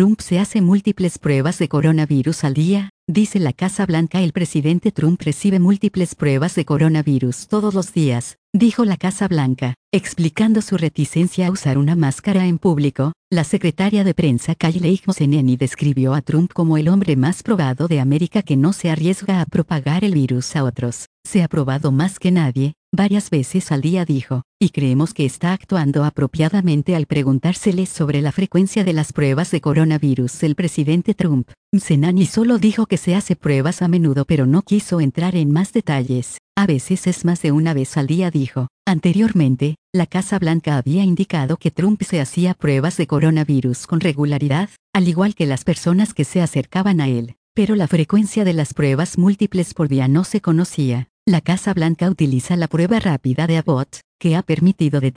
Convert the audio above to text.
Trump se hace múltiples pruebas de coronavirus al día, dice la Casa Blanca. El presidente Trump recibe múltiples pruebas de coronavirus todos los días, dijo la Casa Blanca, explicando su reticencia a usar una máscara en público. La secretaria de prensa Kayleigh McEnany describió a Trump como el hombre más probado de América que no se arriesga a propagar el virus a otros. Se ha probado más que nadie, varias veces al día, dijo, y creemos que está actuando apropiadamente al preguntársele sobre la frecuencia de las pruebas de coronavirus. El presidente Trump, McEnany, solo dijo que se hace pruebas a menudo, pero no quiso entrar en más detalles. A veces es más de una vez al día, dijo. Anteriormente, la Casa Blanca había indicado que Trump se hacía pruebas de coronavirus con regularidad, al igual que las personas que se acercaban a él, pero la frecuencia de las pruebas múltiples por día no se conocía. La Casa Blanca utiliza la prueba rápida de Abbott, que ha permitido detectar